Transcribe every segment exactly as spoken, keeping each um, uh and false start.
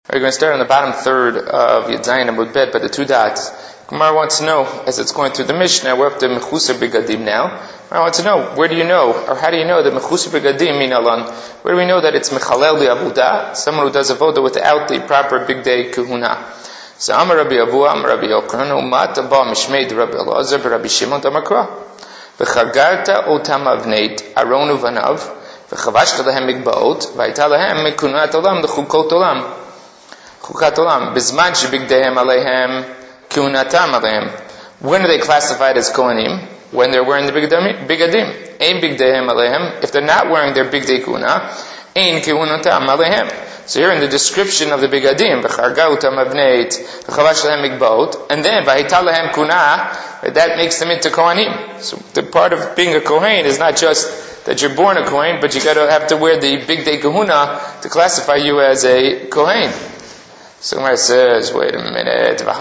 We're going to start on the bottom third of Yud Zayin Amud Bet by the two dots. Gemara wants to know, as it's going through the Mishnah, we're up to Mechuser Begadim now. Gemara wants to know, where do you know, or how do you know that Mechuser Begadim min alan? Where do we know that it's Mechalel li Avodah, someone who does Avodah without the proper big day kahuna? So Amar Rabbi Avuha, Amar Rabbi Yochanan, Umat Abba Mishmeid Rabbi Elazar, Rabbi Shimon Damakra. V'chagarta otam avneit, aronu vanav, v'chavashta lehem migbaot, v'ayta lehem mikunat olam, l'chukot olam. Chukat olam. Bizman shebigdehem alehem, kunatam alehem. When are they classified as kohanim? When they're wearing the bigadim. Ein bigdehem alehem. If they're not wearing their bigdei kuna, ein kunatam alehem. So here in the description of the bigadim, v'charga utam avneit, v'chavash lehem migbaot, and then v'ayta lehem kuna, that makes them into kohanim. So the part of being a kohen is not just that you're born a kohen, but you got to have to wear the bigdei kahuna to classify you as a kohen. So Gemara says, wait a minute, is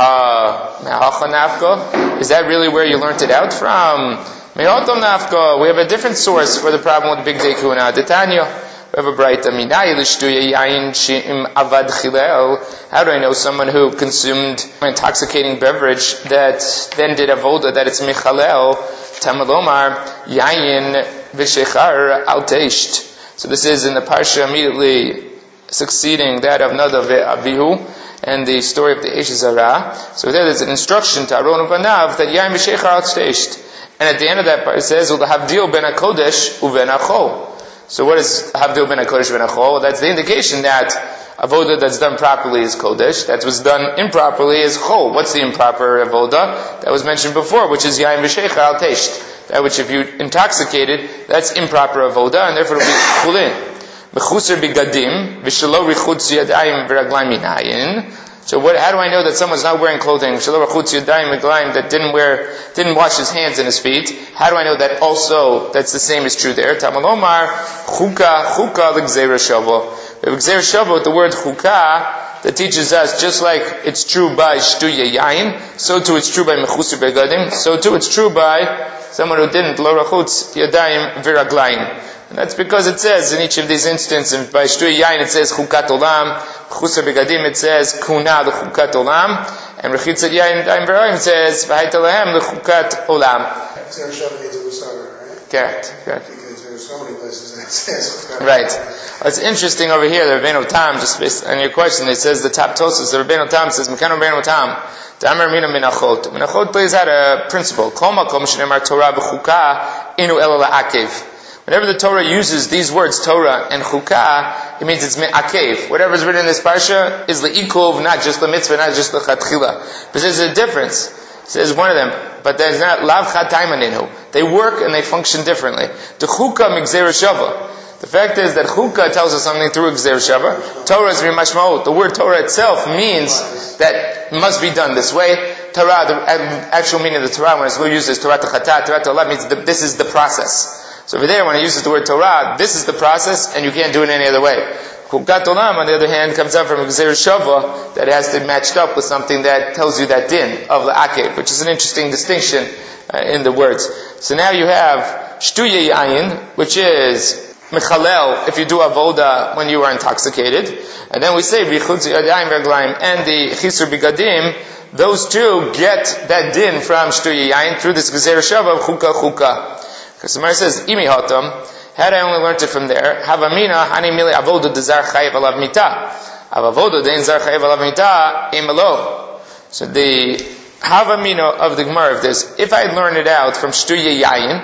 that really where you learned it out from? We have a different source for the problem with big day kuna. Detanya, we have a brighta. How do I know someone who consumed intoxicating beverage that then did avoda, that it's michalel, tamalomar, yayin, v'shechar, al teisht. So this is in the parsha immediately succeeding that of Nadav Avihu and the story of the Eish Zara. So there there's an instruction to Aaron Vanav that Yaim V'Sheichar Al Teisht. And at the end of that part it says, U'Havdil Ben HaKodesh U'Ben HaChol. So what is Havdil Ben HaKodesh Ben HaChol? Well, that's the indication that avoda that's done properly is Kodesh, that was done improperly is Chol. What's the improper avoda? That was mentioned before, which is Yaim V'Sheichar Al Teisht. That which if you intoxicated, that's improper avoda, and therefore it will be Chulin. Mechuser bigadim, v'shelo richutz yadayim v'raglayim minayin. So what, how do I know that someone's not wearing clothing, v'shelo richutz yadayim v'raglayim, that didn't wear, didn't wash his hands and his feet? How do I know that also, that's the same is true there? Tamalomar, chuka, chuka l'gzeira shavo. We have gzeira shavo, the word chuka, that teaches us, just like it's true by shtuya yayin, so too it's true by mechuser bigadim, so too it's true by someone who didn't, lo richutz yadayim v'raglayim. And that's because it says in each of these instances, by Shtui Yain it says Chukat Olam, Chusa Begadim it says Kuna the Chukat Olam, and Rechitzat Yain Daim V'Rayim it says V'Hayta Lehem the Chukat Olam. Xer Shava needs a Usara, right? Correct, correct. Because there are so many places that it says Chukat. Right. Well, it's interesting over here, the Rabbeinu Tam, just based on your question, it says the top Tosas, the Rabbeinu Tam says, Mekan Rabbeinu Tam, Damar Mina Minachot. Minachot plays out a principle. Kol Makom Shneimar Torah B'Chuka Inu Ela La'akev. Whenever the Torah uses these words, Torah and Chukah, it means it's me'akev. Whatever's written in this parsha is le'ikov, not just le'mitzvah, not just le'chatchila. But there's a difference. It says one of them, but there's not lav chataymaninu. They work and they function differently. The Chukah migzera shava. The fact is that Chukah tells us something through gzera shava. Torah is mimashmaot. The word Torah itself means that it must be done this way. Torah, the actual meaning of the Torah, when it's used as Torah Chata, Torah Tolah, means that this is the process. So over there, when it uses the word Torah, this is the process, and you can't do it any other way. Chukat Olam, on the other hand, comes out from Gzeir Shava, that has to be matched up with something that tells you that din of La'akev, which is an interesting distinction uh, in the words. So now you have Shtuya Yayin, which is Mechalel, if you do Avoda when you are intoxicated. And then we say V'chutz Yadayim V'raglayim, and the Chisur Bigadim, those two get that din from Shtuya Yayin through this Gzeir Shava of Chukah Chukah. Because the Gemara says, Imi Hatam, had I only learned it from there, Havamina, Hani Mili Avoda de Zar Chayev Alav Mita. Avoda de Zar Chayev Alav Mita, Imelo. So the Havamina of the Gemara of this, if I had learned it out from Shtuya Yayin,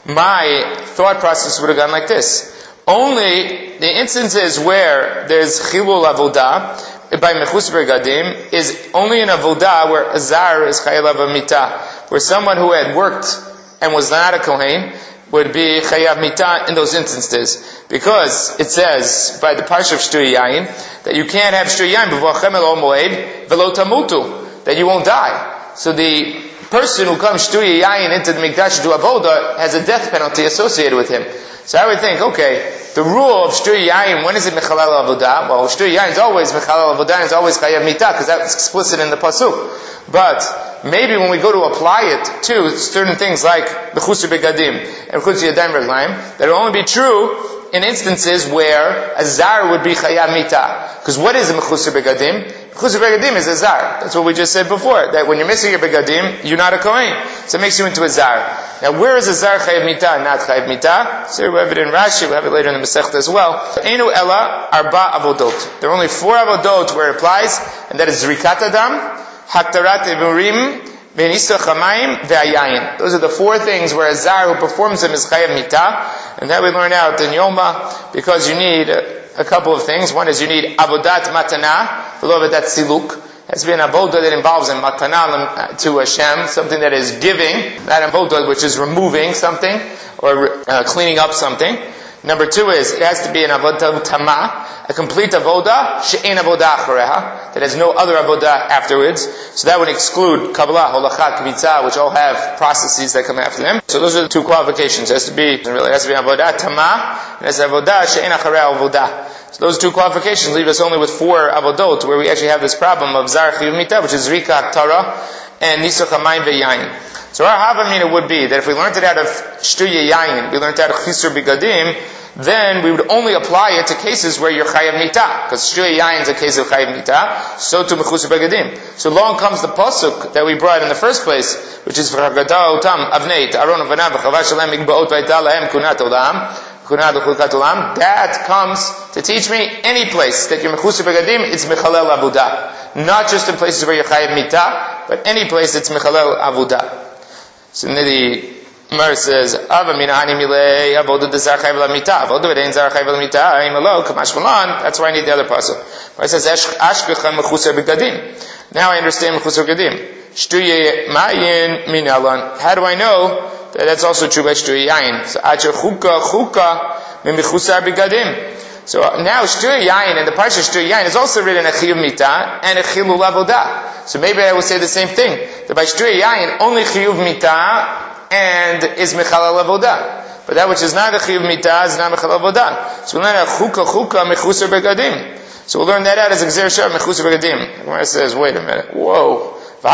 my thought process would have gone like this. Only the instances where there's Chilul Avoda, by Mechus Begadim, is only in Avoda where Azar is Chayev Alav Mita, where someone who had worked and was not a Kohen would be Chayav Mita in those instances. Because it says by the Parsha of Shtuya Yayin that you can't have Shtuya Yayin b'vachem el moed velo tamutu, that you won't die. So the person who comes Shtuya Yayin into the Mikdash to do Avoda has a death penalty associated with him. So I would think, okay, the rule of Shtuya Yayin, when is it Mechalel Avodah? Well, Shtuya Yayin is always Mechalel Avodah, and it's always Chayav Mita, because that's explicit in the Pasuk. But maybe when we go to apply it to certain things like the Chusur Begadim and Chutz Yadayim V'raglayim, that will only be true in instances where a zar would be chayav mita. Because what is a mechusar begadim? Mechusar begadim is a zar. That's what we just said before. That when you're missing your begadim, you're not a kohen. So it makes you into a zar. Now where is a zar chayav mita, not chayav mita? So we have it in Rashi, we have it later in the Masechta as well. Einu ela arba avodot. There are only four avodot where it applies, and that is zrikat adam, haktarat evurim, those are the four things where a zar who performs them is chayav mita, and that we learn out in Yoma, because you need a, a couple of things. One is you need avodat matana, below avodat siluk. It has to be an avodah that involves a matana to Hashem, something that is giving, not avodah which is removing something, or uh, cleaning up something. Number two is, it has to be an avodah tama, a complete avodah, she'en avodah achareha, that has no other avodah afterwards. So that would exclude Kabbalah, Holacha, Kvitza, which all have processes that come after them. So those are the two qualifications. It has to be, really, it has to be an avodah tama, and it has to be avodah, she'en achareha avodah. So those two qualifications leave us only with four avodot, where we actually have this problem of zar chiyuv mita, which is rika, tara, and nisuch hamayim ve'yayin. So our havamina would be that if we learned it out of shtuya yayin, we learned it out of chisur bigadim, then we would only apply it to cases where you're chayav mita, because shtuya yayin is a case of chayav mita, so to mechusar bigadim. So along comes the pasuk that we brought in the first place, which is v'hagada otam avnei aron avanav v'chavash alem igbaot v'ayta lahem kunat olam. That comes to teach me any place that you're mechusar begadim, it's mechalel avudah. Not just in places where you're chayav mita, but any place it's mechalel avudah. So the Gemara says, "Ava mina ani milei avodah dezar chayav la mita, avodah v'dein zar chayav la mita, imalo kamash malan." That's why I need the other pasuk. It says, "Ashkecha mechusar begadim." Now I understand mechusar begadim. Shtuye mayin minalan. How do I know that that's also true by shtuye yayin? So acher chuka chuka mimichusar begadim. So now shtuye yayin and the parsha shtuye yayin is also written a chiyuv mita and a chilul avodah. So maybe I will say the same thing, that by shtuye yayin only chiyuv mita and is mechalal avodah, but that which is not a chiyuv mita is not mechalal avodah. So we learn a chuka chuka mechusar begadim. So we'll learn that out as a gzer shah mechusar begadim. The Gemara says, wait a minute, whoa. Wait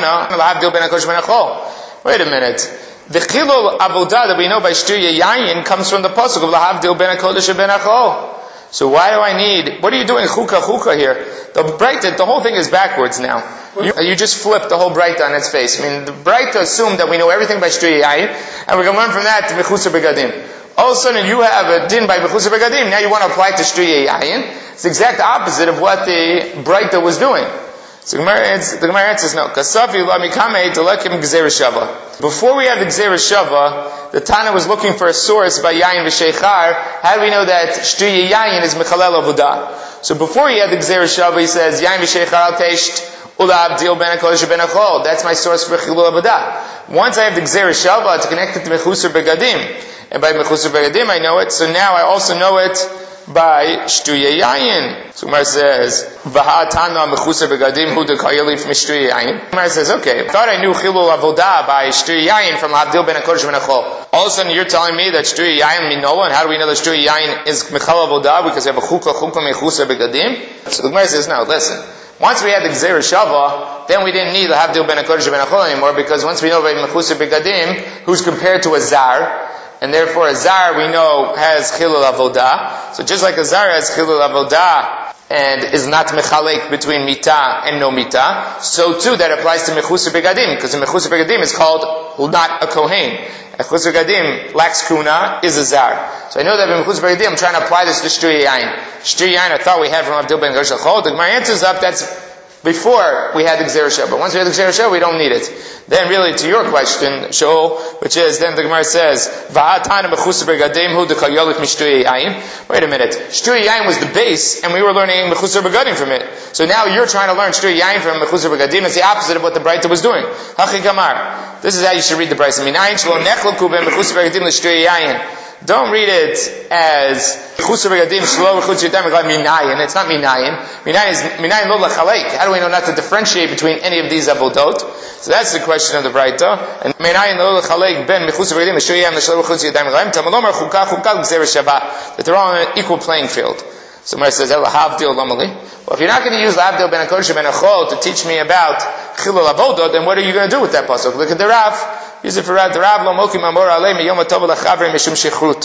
a minute. The chilul avodah that we know by shtuya yayin comes from the pasuk of lahavdil ben hakodesh ben hachol. So why do I need? What are you doing chuka chuka here? The Breita, the whole thing is backwards now. You, you just flip the whole Breita on its face. I mean, the Breita assumed that we know everything by shtuya yayin, and we're going to learn from that to mechusar begadim. All of a sudden, you have a din by mechusar begadim. Now you want to apply it to shtuya yayin. It's the exact opposite of what the Breita was doing. So the Gemara answers no. Kasafi lamikame telekim gzeir shava. Before we have the gzeir shava, the Tana was looking for a source by yayin v'sheichar. How do we know that shtuya yayin is mechalel avodah? So before he had the gzeir shava, he says yayin v'sheichar al tesht ula abdil ben hakodesh ben hachol. That's my source for chilul avodah. Once I have the gzeir shava to connect it to mechusar begadim, and by mechusar begadim I know it. So now I also know it by shtuya yayin. So Gemara says, "V'ha'atana mechusar begadim hu dekayelif mishtuya yayin." Gemara says, "Okay, I thought I knew chilul avodah by shtuya yayin from Abdil ben hakodesh ben hachol. All of a sudden, you're telling me that shtuya yayin minola, and how do we know that shtuya yayin is mechal avodah because we have a chukah chukah mechusar begadim?" So the Gemara says, "No, listen. Once we had the gzeir shava, then we didn't need the Abdil ben hakodesh ben hachol anymore because once we know by mechusar begadim, who's compared to a zar." And therefore a zar we know has chilul avodah. So just like a zar has chilul avodah and is not mechalek between mita and no mita, so too that applies to mechusar begadim, because the mechusar begadim is called not a kohen. A mechusar begadim lacks kuna, is a zar. So I know that in mechusar begadim I'm trying to apply this to shtuya yayin. Shtuya yayin I thought we had from Abdil ben hakodesh ben hachol. My answer's up, that's before we had the gzeir shava. But once we had the gzeir shava, we don't need it. Then really to your question, Shaul, which is, then the Gemara says, V'ha'atana mechusar begadim hu dekayolif mishtuya yayin. Wait a minute. Shtuya yayin was the base, and we were learning mechusar begadim from it. So now you're trying to learn shtuya yayin from mechusar begadim. It's the opposite of what the Breita was doing. Hachi kamar. This is how you should read the Breita. Minayin shlo nechlaku ben mechusar begadim l'shtuya yayin. Don't read it as chusar begadim shlo v'chutz yadam minayin. It's not minayin. Minayin is minayin lo lachalek. How do we know not to differentiate between any of these avodot? So that's the question of the Breita. And minayin lo lachalek ben chusar begadim shlo yam shlo v'chutz yadam minayin. Tamalomar chukah chukah gzeir shava. That they're all on an equal playing field. Somebody says, "El havdil lamali." Well, if you're not going to use Abdil ben hakodesh ben hachol to teach me about chilul avodah, then what are you going to do with that pasuk? Look at the Rav. Use it for Rav. The Rav lo mokim amor alei miyom tov lachavrim mishum shechrut.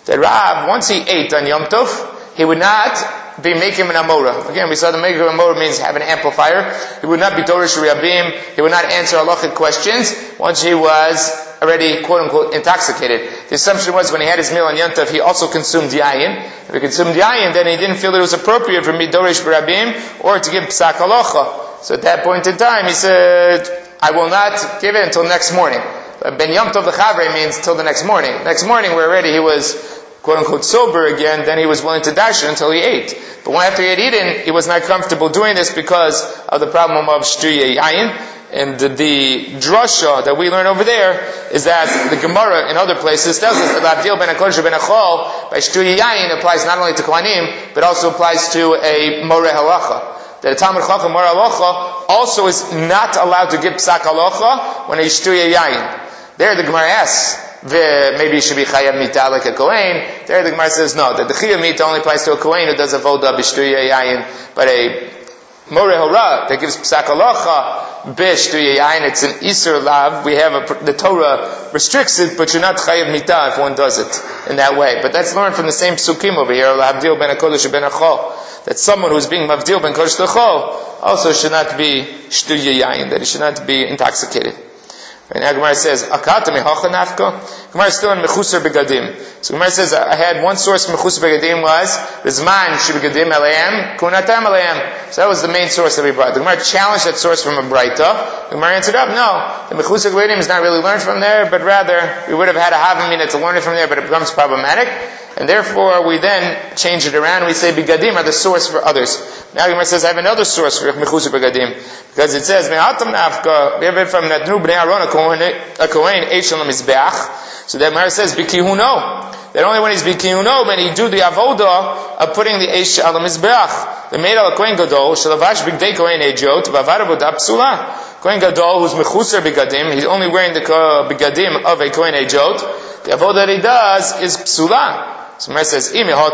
that Rab, once he ate on Yom Tov, he would not be making an Amora. Again, we saw the making of an Amora means have an amplifier. He would not be Dorish Riyabim. He would not answer halachic questions once he was already, quote unquote, intoxicated. The assumption was when he had his meal on Yom Tov, he also consumed yayin. If he consumed yayin, then he didn't feel that it was appropriate for Midorish Barabim or to give Psak Halacha. So at that point in time, he said, I will not give it until next morning. But Ben Yom Tov L'Chavre means till the next morning. Next morning, where already he was, quote unquote, sober again, then he was willing to darshan until he ate. But when after he had eaten, he was not comfortable doing this because of the problem of Shtuye Yayin. And the, the drasha that we learn over there is that the Gemara in other places tells us that L'Abdil ben HaKodesh ben HaChol by Shtuye Yayin applies not only to Kohanim, but also applies to a Moreh Halacha. That a Talmud Chacham Moreh Halacha also is not allowed to give Psak Halacha when he's Shtuye Yayin. There the Gemara asks, maybe he should be Chayav Mita like a Kohen. There the Gemara says no, that the Chayav Mita only applies to a Kohen who does a Voda b'Shtuye Yayin, but a Moreh Hora that gives Psak Halacha b'Shtuye Yayin, it's an Isur Lav. We have a, the Torah restricts it, but you're not Chayav Mita if one does it in that way. But that's learned from the same Psukim over here, L'Abdil ben HaKodesh ben HaChol, that someone who's being Mavdil ben Kodesh L'Chol also should not be Shtuye Yayin, that he should not be intoxicated. Right now Gemara says, Akata mihacha nafka. Gemara is still in Mechusar Begadim. So Gemara says, I had one source from Mechusar Begadim was, Bizman Shibegadim Elayim, Kunatam Elayim. So that was the main source that we brought. The Gemara challenged that source from a Braita. The Gemara answered up, no. The Mechusar Begadim is not really learned from there, but rather, we would have had a Havamina to learn it from there, but it becomes problematic. And therefore, we then change it around. We say Begadim are the source for others. Now Gemara says, I have another source for Mechusar Begadim. Because it says, Me'atam nafka, we have it from Natnu Bnei Aaron, a Kohen, Eish Shalom Mizbeach. So that Gemara says, Bikihuno. That only when he's Bikihuno, when he do the avoda of putting the Eish Shalom Mizbeach. The made al Kohen Gadol, Shalavash Bigdei Kohen Ejot, Bavar Avodah Psula. Kohen Gadol, who's Mechusar Begadim, he's only wearing the Begadim of a Kohen Ejot. The avoda that he does is Psula. So Gemara says,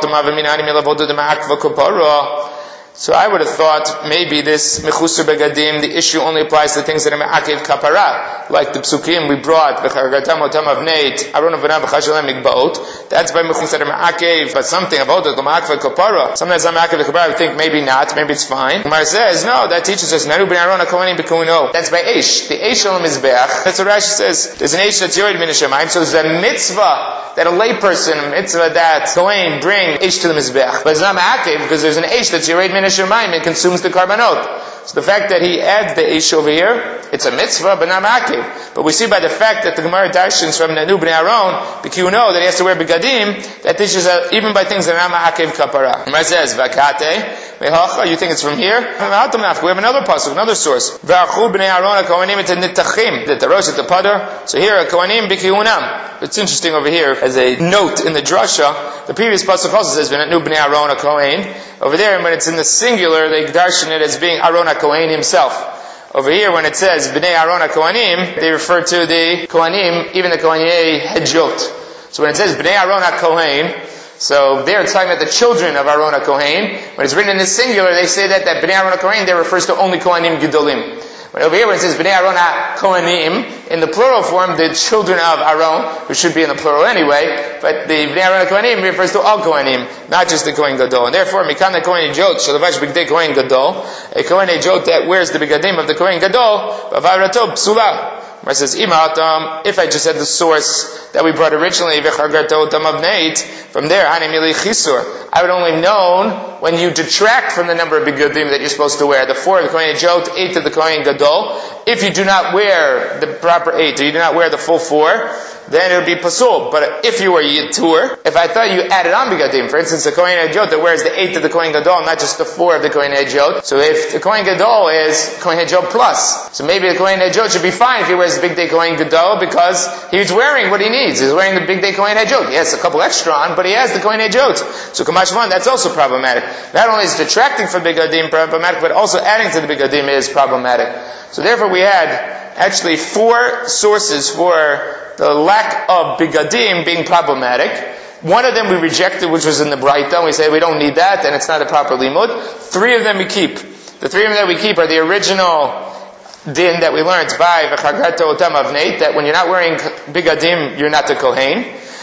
so I would have thought maybe this Mechusar Begadim, the issue only applies to things that are Me'akev Kapara, like the Psukim we brought, B'charagatam Otam Avneit, Aron Avanav B'chashalem Mikbaot. That's by Mechusar Me'akev, but something about it, Me'akev Kapara. Sometimes on Me'akev Kapara, I think maybe not, maybe it's fine. Gemara says, no, that teaches us, Naru B'nei Aaron HaKohanim B'kuno. That's by Eish. The Eish Shalom Mizbeach. That's what Rashi says. There's an Eish that's Yored Min HaShemayim, so there's a mitzvah that a layperson, a mitzvah that Kohen bring Eish to the Mizbeach. But it's not Me'akev, because there's an Eish that's Yored Min Shemayim, and consumes the karbanot. So the fact that he adds the ish over here, it's a mitzvah, but not ma'akev. But we see by the fact that the Gemara darshans from Nanu Bnei Aaron, because you know that he has to wear begadim, that teaches uh, even by things that are not ma'akev kapara. Gemara says, Vakate, you think it's from here? We have another pasuk, another source. V'achu Bnei Aaron HaKohanim et nitachim, the Tarosh at the Padar. So here, Kohanim b'kihunam. It's interesting over here, as a note in the drasha, the previous pasuk also says, V'natnu Bnei Aaron HaKohen. Over there, when it's in the singular, they darshan it as being Aaron HaKohen himself. Over here, when it says Bnei Aaron HaKohanim, they refer to the Kohanim, even the Kohanei Hedjot. So when it says Bnei Aaron HaKohen, so there it's talking about the children of Aaron HaKohen. When it's written in the singular, they say that that Bnei Aaron HaKohen there refers to only Kohanim Gedolim. But over here, when it says Bnei Aaron HaKohanim, in the plural form, the children of Aaron, which should be in the plural anyway, but the Bnei Aaron HaKohanim refers to all Kohanim, not just the Kohen Gadol. And therefore, Mikan the Kohen Ejot, Shalavash Bigdei Kohen Gadol, a Kohen Ejot that wears the Begadim of the Kohen Gadol, Bavarato Psula. Where it says, if I just had the source that we brought originally, from there, I would only known when you detract from the number of begadim that you're supposed to wear, the four of the Kohen Ejot, eight of the Kohen Gadol. If you do not wear the proper eight, or you do not wear the full four, then it would be pasul. But if you were yitur, if I thought you added on begadim, for instance, the Kohen Ejot that wears the eight of the Kohen Gadol, not just the four of the Kohen Ejot. So if the Kohen Gadol is Kohen Ejot plus, so maybe the Kohen Ejot should be fine if he wears the Big Day Kohen Gadol, because he's wearing what he needs. He's wearing the Big Day Kohen Ejot. He has a couple extra on, but he has the Kohen Ejot. So Kamashvan, that's also problematic. Not only is detracting from begadim problematic, but also adding to the begadim is problematic. So therefore we had actually four sources for the lack of begadim being problematic. One of them we rejected, which was in the Braita, and we say we don't need that, and it's not a proper limud. Three of them we keep. The three of them that we keep are the original din that we learned by V'chagato Otam Avneit, that when you're not wearing begadim, you're not the Kohen.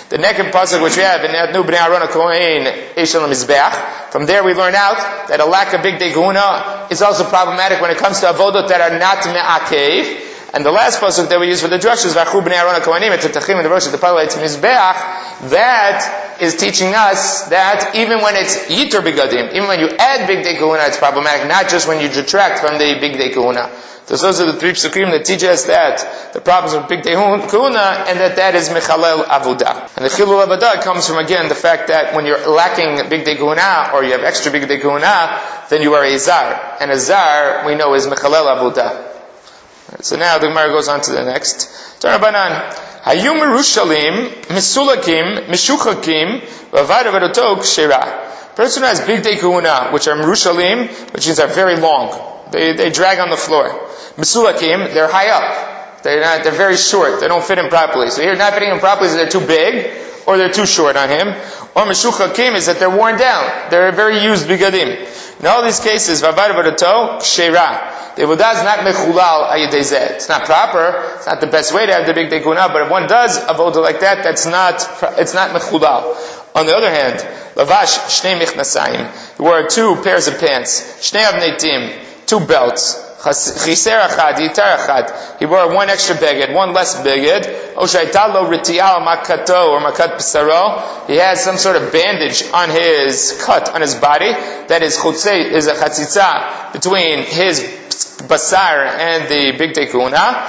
The next pasuk which we have in Nu Bnei Aaron Kohen Eshel Mizbeach. From there we learn out that a lack of bigdei kahuna is also problematic when it comes to avodot that are not me'akev. And the last pasuk that we use for the drush is Vachu Bnei Aaron Kohanim Etetachim and the Rosh Tepal Eitz Mizbeach. That is teaching us that even when it's yitur bigadim, even when you add bigdei kahuna, it's problematic. Not just when you detract from the bigdei kahuna. So those are the three psukim that teach us that the problems with bigdei kahuna and that that is mechalel avodah. And the chilul avodah comes from again the fact that when you're lacking bigdei kahuna or you have extra bigdei kahuna, then you are a zar, and a zar we know is mechalel avodah. So now the Gemara goes on to the next. Tarabanan Hayum Yerushalim Misulakim Mishuchakim Vavad Avadotok Shera. Person who has bigdei kahuna, which are Yerushalim, which means are very long. They they drag on the floor. Misulakim, they're high up. They're not, they're very short. They don't fit him properly. So here, not fitting him properly is that they're too big, or they're too short on him. Or Mishuchakim is that they're worn down. They're very used bigadim. In all these cases, Vavad Avadotok Shera. The avodah is not mechulal ayidezeh. It's not proper. It's not the best way to have the bigdei kahuna. But if one does avodah like that, that's not. It's not mechulal. On the other hand, lavash shnei michnasayim. He wore two pairs of pants. Shnei avnetim, two belts. Chiser achad, yitar achad. He wore one extra beged, one less beged. Oshaitalo ritial makato or makat pisaro. He has some sort of bandage on his cut on his body. That is chutzei, is a chatzitza between his basar and the bigdei kahuna.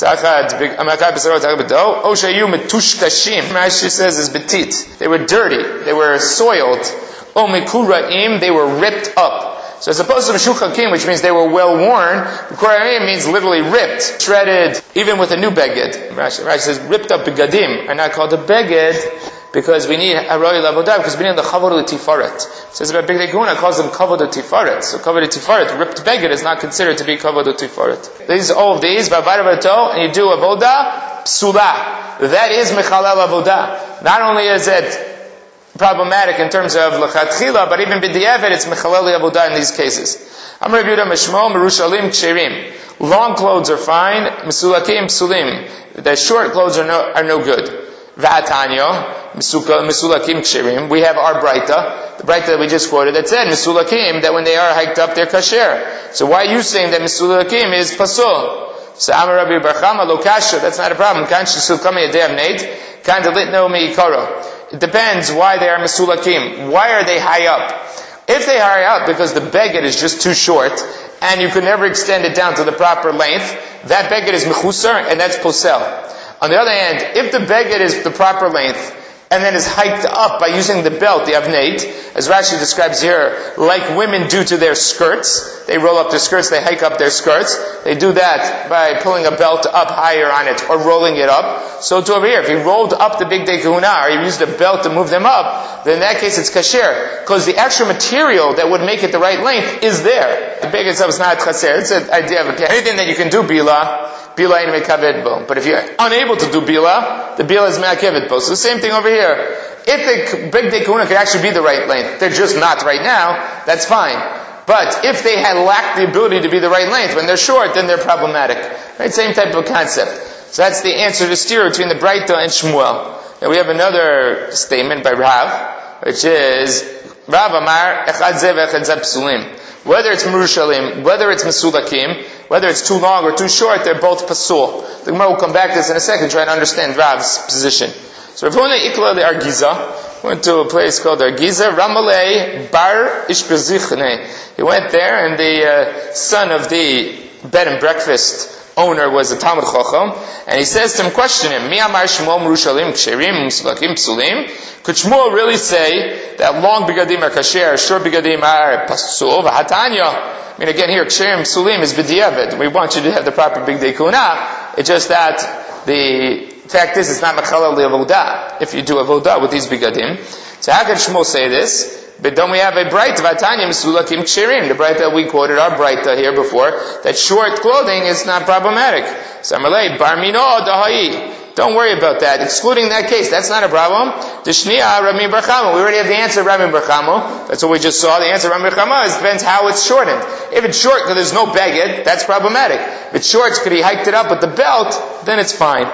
Rashi says is betit. They were dirty. They were soiled. O mikuraim, they were ripped up. So as opposed to meshuchakim, which means they were well worn, mikuraim means literally ripped, shredded, even with a new beged. Rashi, Rashi says ripped up begadim are not called a beged because we need aroi lavodah, because we need the chavod l'tifaret. It says about bigdei kahuna, calls them kavod l'tifaret. So kavod l'tifaret, ripped beged is not considered to be kavod l'tifaret. These, all of these, and you do avodah, psula. That is mechalel avodah. Not only is it problematic in terms of l'chatchila, but even b'di'evet, it's mechalel avodah in these cases. Amar Rabbi Yehuda meshmo merushalim ksherim. Long clothes are fine, mesulakim psulim. The short clothes are no, are no good. V'atanyo, mesulakim ksherim. We have our braita, the braita that we just quoted, that said mesulakim, that when they are hiked up, they're kasher. So why are you saying that mesulakim is pasul? So Amar Rabbi Bar Chama lo kasher, that's not a problem. Kan shesulkami yadei avneit, kan delitno meikaro. It depends why they are mesulakim. Why are they high up? If they high up because the beged is just too short and you can never extend it down to the proper length, that beged is mechusar and that's posel. On the other hand, if the beged is the proper length and then is hiked up by using the belt, the avneit, as Rashi describes here, like women do to their skirts. They roll up their skirts, they hike up their skirts. They do that by pulling a belt up higher on it or rolling it up. So to over here, if he rolled up the bigdei kahuna or he used a belt to move them up, then in that case it's kasher. Because the extra material that would make it the right length is there. The big itself is not chaser. It's an idea of anything that you can do bila. Bila ain't mekaved bo. But if you're unable to do bila, the bila is mekaved bo. So the same thing over here. If the bigdei kahuna could actually be the right length, they're just not right now, that's fine. But if they had lacked the ability to be the right length, when they're short, then they're problematic. Right? Same type of concept. So that's the answer to steer between the Braita and Shmuel. Now we have another statement by Rav, which is, Rav Amar, Echad Zev, Echad Zev Psulim. Whether it's Merushalim, whether it's Mesulakim, whether it's too long or too short, they're both Pasul. The Gemara will come back to this in a second, try to understand Rav's position. So Rav Huna Ikla the Argiza went to a place called Argiza, Ramalei Bar Ishbezichne. He went there, and the uh, son of the bed and breakfast owner was a Talmud Chacham, and he says to him, question him, Mi Amar Shmuel Merushalim Ksherim Mesulakim Psulim? Could Shmuel really say that long bigadim are kasher, short bigadim are pasul? V'hatanya. I mean, again here, Ksherim Psulim is b'diavad. We want you to have the proper bigdei kahuna. It's just that the fact is, it's not mechalel avodah if you do avodah with these bigadim. So how can Shmuel say this? But don't we have a bright vatanya mesulakim ksherim? The bright that we quoted, our bright here before, that short clothing is not problematic. So Amalei bar mino dahai. Don't worry about that. Excluding that case, that's not a problem. Deshnia Rami Bar Chama. We already have the answer of Rami Bar Chama. That's what we just saw. The answer of Rami Bar Chama is depends how it's shortened. If it's short because there's no beged, that's problematic. If it's short because he hiked it up with the belt, then it's fine.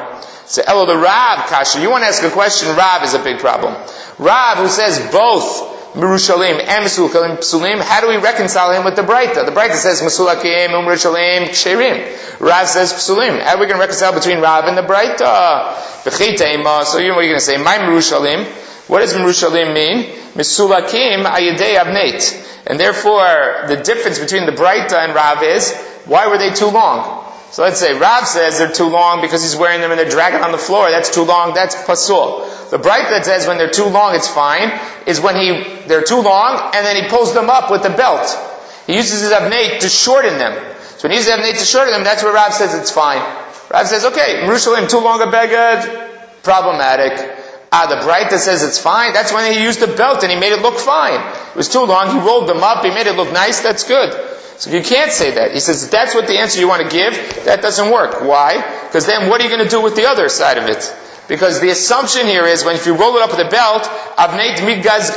So Elo the Rav Kasha. You want to ask a question? Rav is a big problem. Rav, who says both Merushalim and Mesulakim Psulim, how do we reconcile him with the Braita? The Braita says Mesulakim and Merushalim Ksherim. Rav says Psulim. How are we going to reconcile between Rav and the Braita? So you know what you're going to say? My Merushalim. What does Merushalim mean? Mesulakim Ayidei Avneit. And therefore, the difference between the Braita and Rav is, why were they too long? So let's say Rav says they're too long because he's wearing them and they're dragging on the floor. That's too long. That's pasul. The Braita that says when they're too long, it's fine, is when he they're too long and then he pulls them up with the belt. He uses his avneit to shorten them. So when he uses his avneit to shorten them, that's where Rav says it's fine. Rav says, okay, Merushalim, too long a beged, problematic. Ah, the Braita says it's fine. That's when he used the belt and he made it look fine. It was too long. He rolled them up. He made it look nice. That's good. So you can't say that. He says, that's what the answer you want to give. That doesn't work. Why? Because then what are you going to do with the other side of it? Because the assumption here is when if you roll it up with a belt, avneit migaz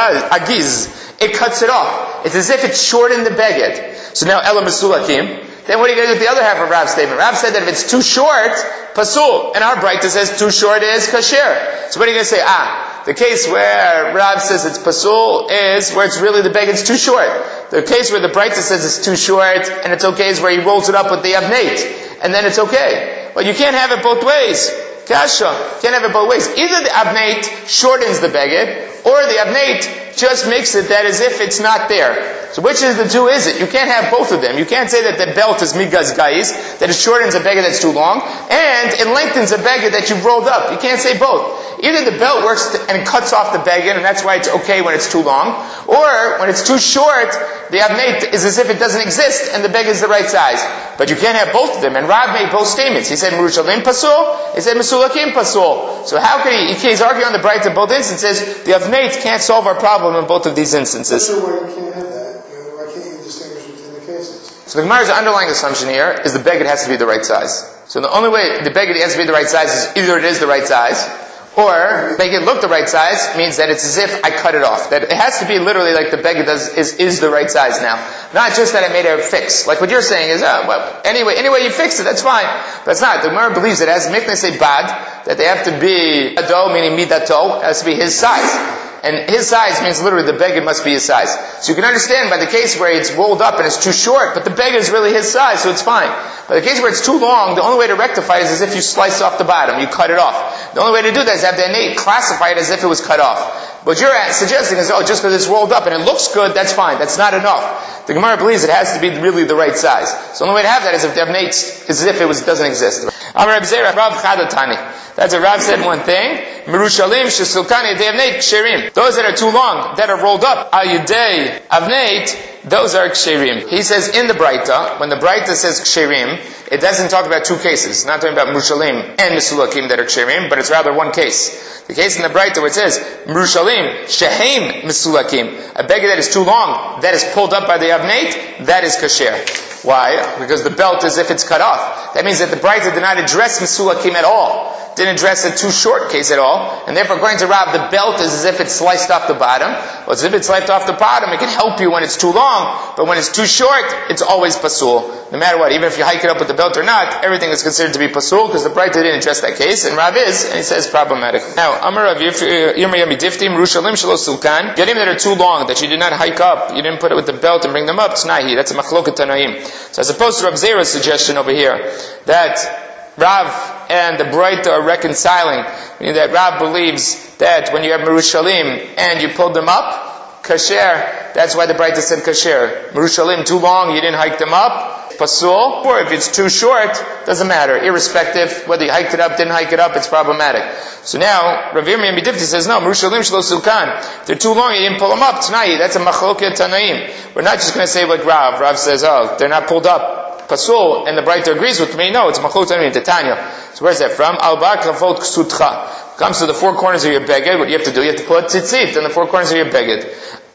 agiz, it cuts it off. It's as if it shortened the beged. So now elam mesulakim. Then what are you going to do with the other half of Rav's statement? Rav said that if it's too short, pasul. And our Braita says too short is kasher. So what are you going to say? Ah, the case where Rav says it's pasul is where it's really the beged's too short. The case where the Braita says it's too short and it's okay is where he rolls it up with the avneit. And then it's okay. But you can't have it both ways. Kasha. Can't have it both ways. Either the avneit shortens the beged, or the avneit just makes it that as if it's not there. So which is the two is it? You can't have both of them. You can't say that the belt is migaz gais, that it shortens a beged that's too long, and it lengthens a beged that you've rolled up. You can't say both. Either the belt works to, and cuts off the beged, and that's why it's okay when it's too long, or when it's too short, the avneit is as if it doesn't exist, and the beged is the right size. But you can't have both of them. And Rav made both statements. He said Merushalim pasul, he said Mesulakim pasul. So how can he, he's arguing on the Braita in both instances, the avneit can't solve our problem in both of these instances. I'm not sure why you can't have that. Why can't you distinguish between the cases? So the Gemara's underlying assumption here is the beged has to be the right size. So the only way the beged has to be the right size is either it is the right size, or make it look the right size means that it's as if I cut it off. That it has to be literally like the beged does is is the right size now. Not just that I made a fix. Like what you're saying is, oh, well, anyway, anyway you fix it, that's fine. But it's not. The Gemara believes that as Mikneh say bad, that they have to be ado, meaning midato, it has to be his size. And his size means literally the beged must be his size. So you can understand by the case where it's rolled up and it's too short, but the beged is really his size, so it's fine. But the case where it's too long, the only way to rectify it is as if you slice off the bottom, you cut it off. The only way to do that is have the innate classify it as if it was cut off. What you're suggesting is, oh, just because it's rolled up and it looks good, that's fine. That's not enough. The Gemara believes it has to be really the right size. So the only way to have that is if the innate is as if it was doesn't exist. Amar Reb Zera, Rav Chadatani. That's what Rav said one thing. Merushalim shesulkani yedei avneit ksherim. Those that are too long, that are rolled up, al yedei avneit, those are ksherim. He says in the Braita, when the Braita says ksherim, it doesn't talk about two cases. It's not talking about Merushalim and Mesulakim that are ksherim, but it's rather one case. The case in the Braita where it says Merushalim shehem Mesulakim, a beged that is too long, that is pulled up by the avneit, that is kasher. Why? Because the belt is if it's cut off. That means that the Braita did not address Mesulakim at all. Didn't address a too short case at all, and therefore according to Rav, the belt is as if it's sliced off the bottom. Well, as if it's sliced off the bottom, it can help you when it's too long, but when it's too short, it's always pasul. No matter what, even if you hike it up with the belt or not, everything is considered to be pasul, because the Braita didn't address that case, and Rav is, and he says problematic. Now, Amar Rav Yirmiyah Midiftim, Rushalim Shalo Sulkan, Yadim that are too long, that you did not hike up, you didn't put it with the belt and bring them up, T'nahi, that's a machloket Tanaim. So as opposed to Rav Zera's suggestion over here, that Rav and the Braita are reconciling, meaning that Rav believes that when you have Merushalim and you pulled them up, kasher, that's why the Braita said kasher. Merushalim too long, you didn't hike them up, pasul, or if it's too short, doesn't matter, irrespective whether you hiked it up, didn't hike it up, it's problematic. So now, Rav Yirmiyah Midifti says, no, Merushalim shlo sulkan, if they're too long, you didn't pull them up, T'nahi, that's a machloket tanaim. We're not just going to say like Rav, Rav says, oh, they're not pulled up, pasul, and the Braita agrees with me. No, it's machloket tanaim, Titania. So where's that from? Al bar kafot ksutcha. Comes to the four corners of your beged. What do you have to do? You have to put tzitzit in the four corners of your beged.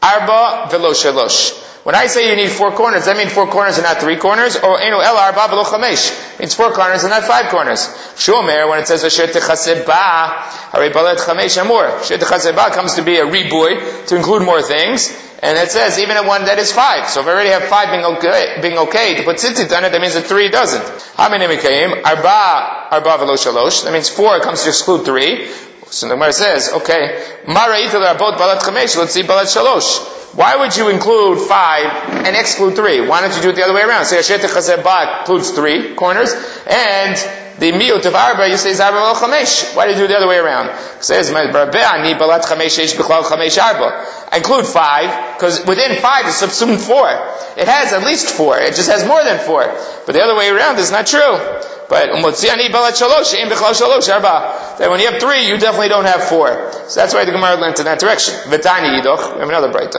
Arba velo shalosh. When I say you need four corners, that means four corners and not three corners. Or enu el arba velo chamesh. Means four corners and not five corners. Shomer, when it says asher techaseh ba, hare balet chamesh amor. Asher techaseh ba comes to be a reboy to include more things. And it says even at one that is five. So if I already have five being okay, being okay to put tzitzit on it, that means that three doesn't. How many mikayim? Arba, arba velo shalosh. That means four comes to exclude three. So the Gemara says, okay, let's see balat shalosh. Why would you include five and exclude three? Why don't you do it the other way around? So Yashet Chazeh Ba includes three corners, and the miyut of arba, you say arba velo chamesh. Why do you do it the other way around? It says, I include five, because within five is subsumed four. It has at least four. It just has more than four. But the other way around is not true. But that when you have three, you definitely don't have four. So that's why the Gemara went in that direction. V'tani yidoch, we have another brayta.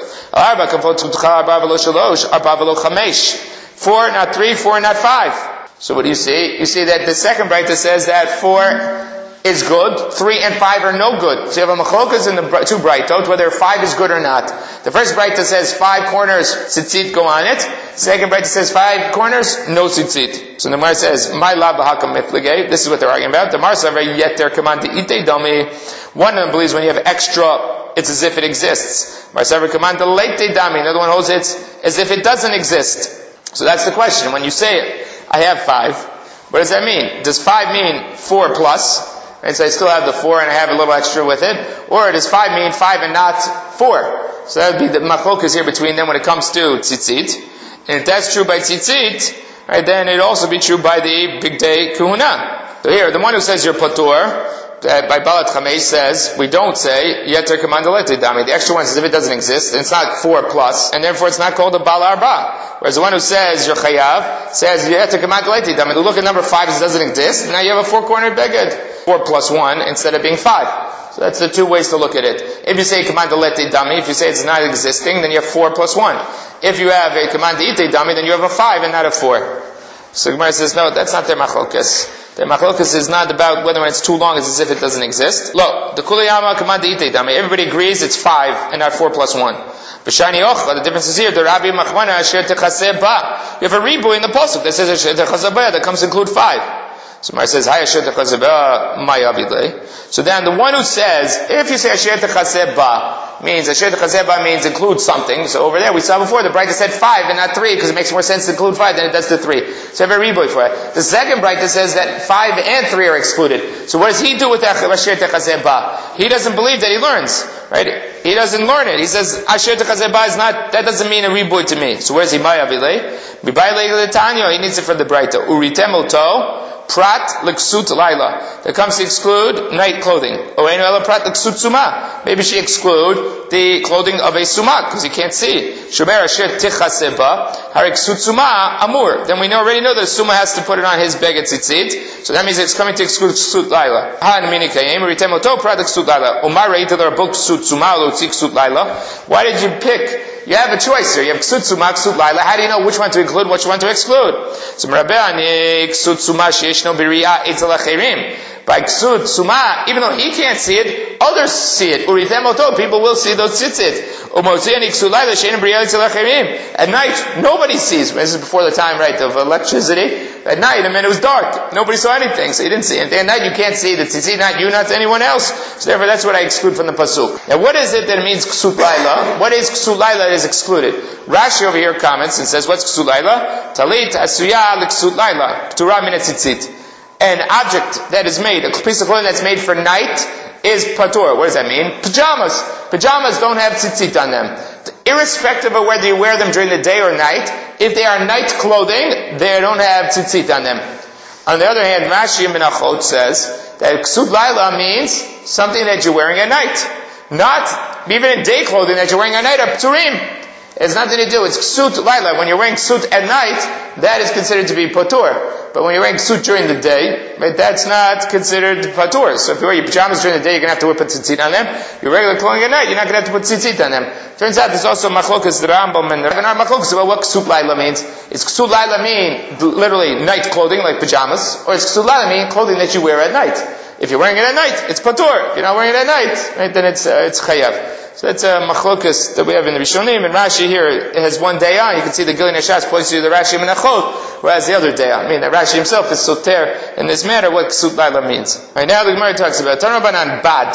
Four, not three, four, not five. So what do you see? You see that the second brayta says that four is good, three and five are no good. So you have a machlokas in the two braytot, whether five is good or not. The first brayta says five corners, tzitzit, go on it. Second brayta says five corners, no tzitzit. So the Gemara says, my la b'hakam miflegei. This is what they're arguing about. The Marsa yeter command ite dami. One of them believes when you have extra, it's as if it exists. Marsa command late dami. Another one holds it as if it doesn't exist. So that's the question. When you say it, I have five. What does that mean? Does five mean four plus? And so I still have the four and I have a little extra with it. Or does five mean five and not four? So that would be the machlokas here between them when it comes to tzitzit. And if that's true by tzitzit, right, then it'd also be true by the big day kuhuna. So here, the one who says you're patur, Uh, by Balat Chamesh says, we don't say, Yeter Kamandalete Dami. The extra one says if it doesn't exist, and it's not four plus, and therefore it's not called a Bal Arba. Whereas the one who says, you're Chayav, says, Yeter Kamandalete Dami. The look at number five, it doesn't exist, and now you have a four-cornered beged. Four plus one, instead of being five. So that's the two ways to look at it. If you say Kamandalete Dami, if you say it's not existing, then you have four plus one. If you have a Kamandite Dami, then you have a five and not a four. So Gemara says, no, that's not their machlokas. Their machlokas is not about whether when it's too long, it's as if it doesn't exist. Lo, the kuliyama command ite dami. Everybody agrees it's five and not four plus one. B'shani ochla, the difference is here. The Rabbi Machmana asher techaseh ba. You have a ribu in the pasuk that says asher techaseh ba that comes to include five. So Mar says, Hay asher techaseh ba ma'yavidle. So then the one who says, if you say asher techaseh ba, means asher techaseh ba means include something. So over there we saw before the Braita said five and not three because it makes more sense to include five than it does the three. So you have a riboy for it. The second Braita says that five and three are excluded. So what does he do with asher techaseh ba? He doesn't believe that he learns, right? He doesn't learn it. He says asher techaseh ba is not. That doesn't mean a riboy to me. So where's he ma'yavilei? Bibayilei l'tanyo. He needs it for the Braita. Uritem oto. Prat l'ksut laila. That comes to exclude night clothing. Oenu ela prat l'ksut suma. Maybe she exclude the clothing of a suma because you can't see. Shomer asher tichaseh ba harik ksut suma amur. Then we know, already know that the suma has to put it on his beged tzitzit. So that means it's coming to exclude ksut laila. Ha nemini kayim ritem oto prat l'ksut laila. Umar reita there book ksut suma lo tzik ksut laila. Why did you pick? You have a choice here. You have ksut suma, ksut laila. How do you know which one to include, which one to exclude? So Rabbeani ksut suma sheyeshno b'riyah etzel acherim. By ksut suma, even though he can't see it, others see it. Uritem oto, people will see those tzitzit. Umoziani ksut laila sheyeshno b'riyah etzel acherim. At night, nobody sees. This is before the time, right, of electricity. At night, I mean, it was dark. Nobody saw anything, so you didn't see it. At night, you can't see the tzitzit, not you, not anyone else. So therefore, that's what I exclude from the pasuk. Now, what is it that it means ksut laila? What is ksut laila that is excluded? Rashi over here comments and says, what's ksut laila? Talit asuya l'ksut laila. P'tura min tzitzit. An object that is made, a piece of clothing that's made for night, is patur. What does that mean? Pajamas. Pajamas don't have tzitzit on them. Irrespective of whether you wear them during the day or night, if they are night clothing, they don't have tzitzit on them. On the other hand, Rashi Menachot says that ksut laila means something that you're wearing at night. Not even in day clothing that you're wearing at night, are pturim. It has nothing to do. It's ksut laila. When you're wearing ksut at night, that is considered to be patur. But when you're wearing ksut during the day, right, that's not considered patur. So if you wear your pajamas during the day, you're going to have to put tzitzit on them. Your regular clothing at night, you're not going to have to put tzitzit on them. Turns out there's also machlokas the Rambam and the Rav machlokas about what ksut laila means. Is ksut laila mean literally night clothing like pajamas, or is ksut laila mean clothing that you wear at night? If you're wearing it at night, it's patur. If you're not wearing it at night, right, then it's uh, it's chayav. So that's a machlokas that we have in the Rishonim, and Rashi here it has one day on. You can see the Gilei Nashas points to the Rashi Menachot, whereas the other day on. I mean, that Rashi himself is soter in this matter what ksut laila means. Right now the Gemara talks about Tanabanan bad.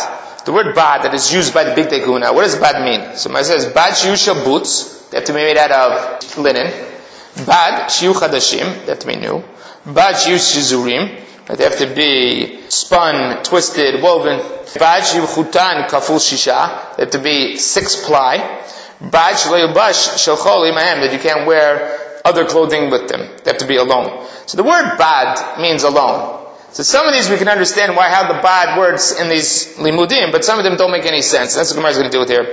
the word bad that is used by the Big Teguna, what does bad mean? So it says, bad shiu shel boots, they have to be made out of linen. Bad shiu chadashim, they have to be new. Bad shiu shizurim, they have to be spun, twisted, woven. Bad shiu chutan kaful shisha, they have to be six ply. Bad shelo yubash shel chol imahem, that you can't wear other clothing with them. They have to be alone. So the word bad means alone. So some of these we can understand why how the bad words in these limudim, but some of them don't make any sense. That's what Gemara is going to deal with here.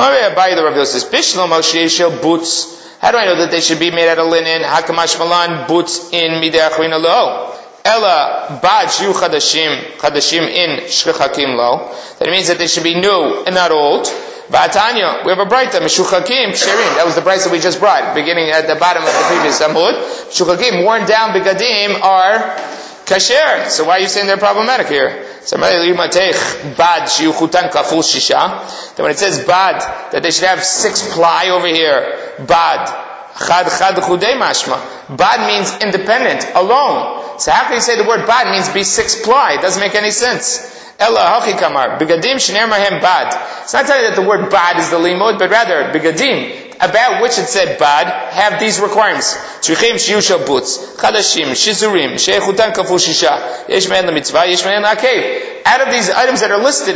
Boots. How do I know that they should be made out of linen? Hakamash malan boots in midei achrina lo. Ella bad shiu chadashim chadashim in shchichakim lo. That means that they should be new and not old. Ba'atanya, we have a brayta, Meshuchakim, Ksherim. That was the brayta we just brought, beginning at the bottom of the previous Amud. Meshuchakim, worn down begadim, are kasher. So why are you saying they're problematic here? Then when it says bad, that they should have six ply over here, bad. Chad chad chudei mashma. Bad means independent, alone. So how can you say the word bad means be six ply? It doesn't make any sense. Ella hachi kamar begadim shneir mahem bad. It's not telling you that the word bad is the limud, but rather begadim, about which it said bad, have these requirements. Tzrichim shiyu shel butz, chadashim, shizurim, shechutan kaful shisha, yesh me'en lemitzvah, yesh me'en la'akev. Out of these items that are listed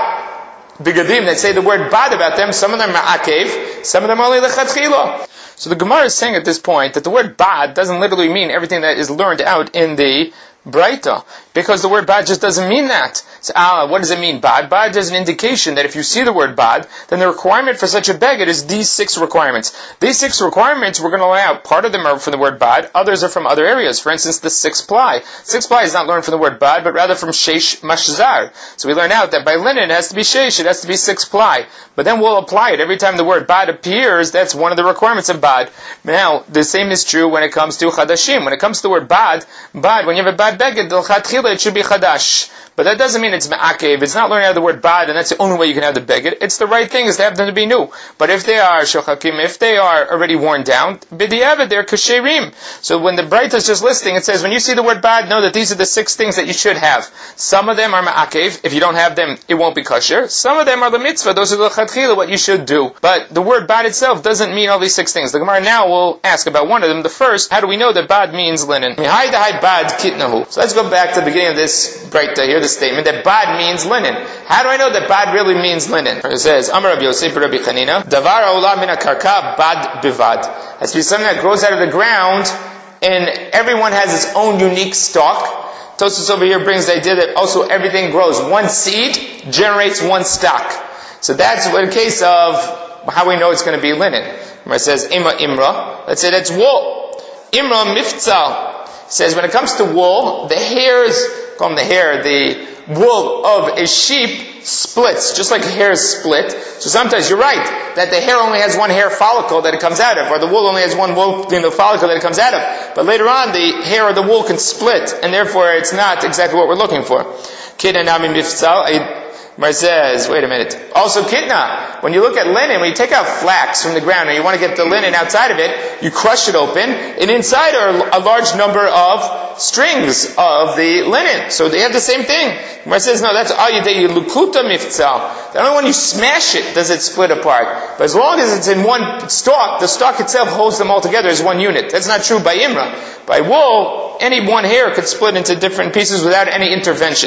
about begadim that say the word bad about them, some of them are akev, some of them are only lechatchila. So the Gemara is saying at this point that the word bad doesn't literally mean everything that is learned out in the Braita, because the word bad just doesn't mean that. So, ah, what does it mean, bad? Bad is an indication that if you see the word bad, then the requirement for such a beged is these six requirements. These six requirements we're going to lay out. Part of them are from the word bad, others are from other areas. For instance, the six ply. Six ply is not learned from the word bad, but rather from sheish mashzar. So we learn out that by linen it has to be sheish, it has to be six ply. But then we'll apply it. Every time the word bad appears, that's one of the requirements of bad. Now, the same is true when it comes to chadashim. When it comes to the word bad, bad, when you have a bad beged, it should be chadash. But that doesn't mean it's ma'akev. It's not learning out the word bad, and that's the only way you can have the beged. It's the right thing is to have them to be new. But if they are shochakim, if they are already worn down, b'diavad, they're kasherim. So when the Braita is just listing, it says, when you see the word bad, know that these are the six things that you should have. Some of them are ma'akev. If you don't have them, it won't be kosher. Some of them are the mitzvah. Those are the chatchila, what you should do. But the word bad itself doesn't mean all these six things. The Gemara now will ask about one of them. The first, how do we know that bad means linen? Mihai dahai bad kitnahu. So let's go back to the beginning of this Braita here, the statement that bad means linen. How do I know that bad really means linen? It says, Amar Rabbi Yosef Rabbi Chanina, Davar ha'olam min ha'karka bad bivad. Has to be something that grows out of the ground, and everyone has its own unique stalk. Tosfos over here brings the idea that also everything grows. One seed generates one stock. So that's in case of how we know it's going to be linen. It says, Ima imra. Let's say that's wool. Imra miftzal. It says when it comes to wool, the hairs, call them the hair, the wool of a sheep splits, just like hairs split. So sometimes you're right, that the hair only has one hair follicle that it comes out of, or the wool only has one wool, you know, follicle that it comes out of. But later on, the hair or the wool can split, and therefore it's not exactly what we're looking for. Kidanami miftzal. Where it says, wait a minute. Also kitna, when you look at linen, when you take out flax from the ground and you want to get the linen outside of it, you crush it open, and inside are a large number of strings of the linen. So they have the same thing. Where it says, no, that's ayidei lukuta miftzal. The only when you smash it does it split apart. But as long as it's in one stalk, the stalk itself holds them all together as one unit. That's not true by imra. By wool, any one hair could split into different pieces without any intervention.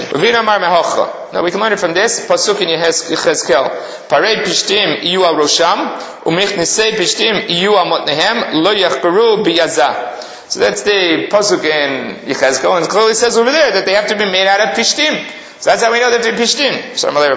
Now we can learn it from this. Pasuk in Yechezkel. Parei pishtim iyu al rosham, umichnesei pishtim iyu al motnehem, lo yachperu biyazah. So that's the pasuk in Yechezkel, and it clearly says over there that they have to be made out of pishtim. So that's how we know that they're pishtim. So Till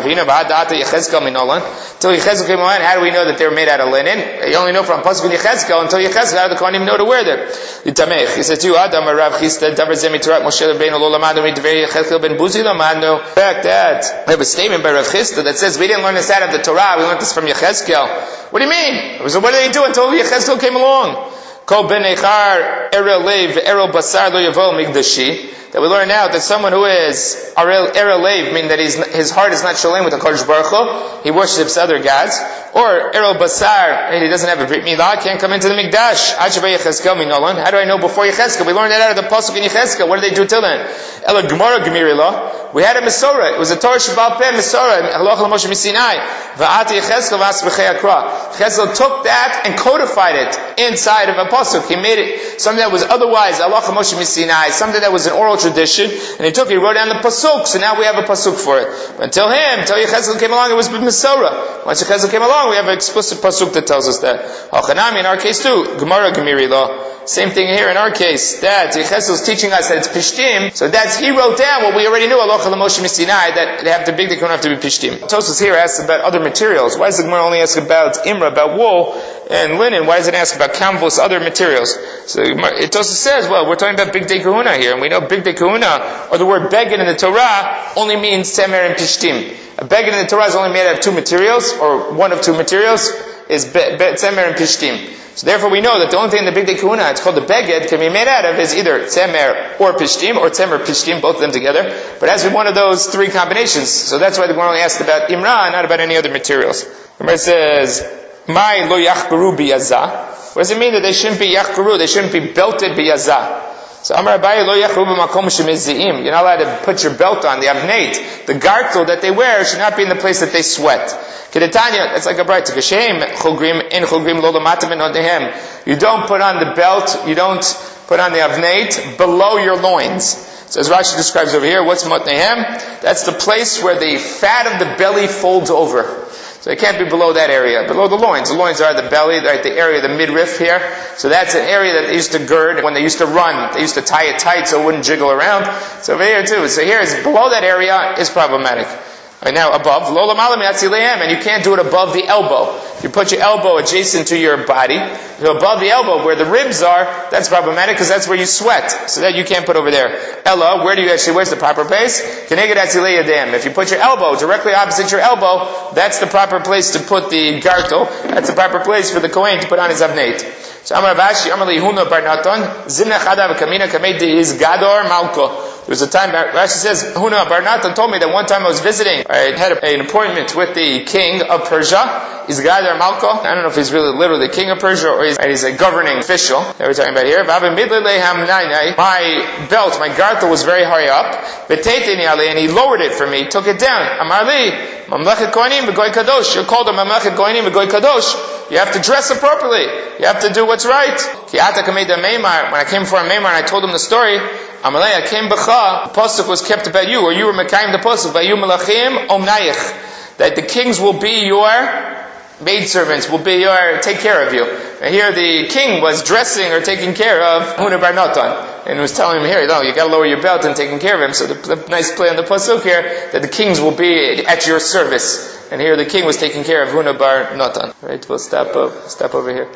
Yechezkel came along, how do we know that they're made out of linen? You only know from pasuk in Yechezkel until Yechezkel, how the Kohen even know to wear them. He says to you, Adam Rav Chista Davar Zemi Torat Moshe Rabbeinu Lo Lamadu Midvei Yechezkel Ben Buzi Lamadu. In fact, that we have a statement by Rav Chista that says we didn't learn this out of the Torah, we learned this from Yechezkel. What do you mean? So what did they do until Yechezkel came along? Kol Ben Echar erel leiv erel basar lo yavo migdashi. That we learn out that someone who is erel erel leiv, meaning that he's, his heart is not shalem with the Kodesh Baruch Hu, he worships other gods, or erel basar, and he doesn't have a brit milah, can't come into the mikdash. How do I know before Yechezkel? We learned that out of the pasuk in Yechezkel. What did they do till then? Ela gemara gemirila. We had a Mesorah. It was a Torah Shabbat Peh Mesorah. Halacha Moshe Misinai. Va'ati Yechezkel v'as b'chei akra. Yechezkel took that and codified it inside of a pasuk. He made it something that was otherwise Halacha Moshe Misinai, something that was an oral tradition, and he took it, he wrote down the pasuk. So now we have a pasuk for it. But until him, until Yechezkel came along, it was Mesorah. Once Yechezkel came along, we have an explicit pasuk that tells us that. Hachanami in our case too. Gemara gemirila. Same thing here in our case, that Yechezkel is teaching us that it's Pishtim, so that's, he wrote down what we already knew, Halacha L'Moshe Misinai, that they have to big, they don't have to be Pishtim. Tosfos here asks about other materials. Why does the Gemara only ask about Imra, about wool and linen? Why does it ask about canvas, other materials? So it also says, well, we're talking about Big Day Kahuna here, and we know Big Day Kahuna, or the word Beged in the Torah, only means Temer and Pishtim. A Beged in the Torah is only made out of two materials, or one of two materials, is be, be, Temer and Pishtim. So therefore we know that the only thing in the Big Day Kahuna, it's called the Beged, can be made out of is either Tzemer or Pishtim, or Tzemer Pishtim, both of them together. But it has to be one of those three combinations. So that's why the Gemara only asked about Imra, not about any other materials. The Gemara says, Mai lo yachbaru biyazah. What does it mean that they shouldn't be yachbaru, they shouldn't be belted biyazah? So Amar Abaye lo yachbaru b'makom shemizzi'im. You're not allowed to put your belt on, the avnate, the gartel that they wear should not be in the place that they sweat. Kedetanya, it's like a bright Kashem, chogrim, in chogrim lo lamatim and odehem. You don't put on the belt, you don't put on the avnate below your loins. So as Rashi describes over here, what's motnehem? That's the place where the fat of the belly folds over. So it can't be below that area, below the loins. The loins are the belly, right, the area, the midriff here. So that's an area that they used to gird when they used to run. They used to tie it tight so it wouldn't jiggle around. So over here too. So here is below that area is problematic. Right now, above, lola malam yatzilehem, and you can't do it above the elbow. If you put your elbow adjacent to your body, so above the elbow, where the ribs are, that's problematic because that's where you sweat. So that you can't put over there. Ella, where do you actually, where's the proper place? Keneged atzilei yadayim. If you put your elbow directly opposite your elbow, that's the proper place to put the gartel. That's the proper place for the Kohen to put on his avnate. So Amar Vashi, Amar Lihuna Bar Natan, Zimna Chadav Kamina Kamei Dehiz Gador Malko. There was a time, Rashi says, Huna Bar Natan told me that one time I was visiting, I had an appointment with the king of Persia, Izgadar Malko. I don't know if he's really literally the king of Persia or he's, he's a governing official that we're talking about here. My belt, my gartel was very high up, and he lowered it for me, took it down. Amarli, Mamlechet Kohanim v'Goy Kadosh. You're called a Mamlechet Kohanim v'Goy Kadosh. You have to dress appropriately. You have to do what's right. When I came for a Meimar and I told him the story, Amalei, I came b'cha, the pasuk was kept about you, or you were mekayim the pasuk, vayu melachim omnayich, that the kings will be your maidservants, will be your, take care of you. And here the king was dressing or taking care of Huna Bar Natan, and was telling him here, no, you gotta lower your belt and taking care of him. So the, the nice play on the pasuk here, that the kings will be at your service. And here the king was taking care of Huna Bar Natan. Right, we'll stop, uh, stop over here.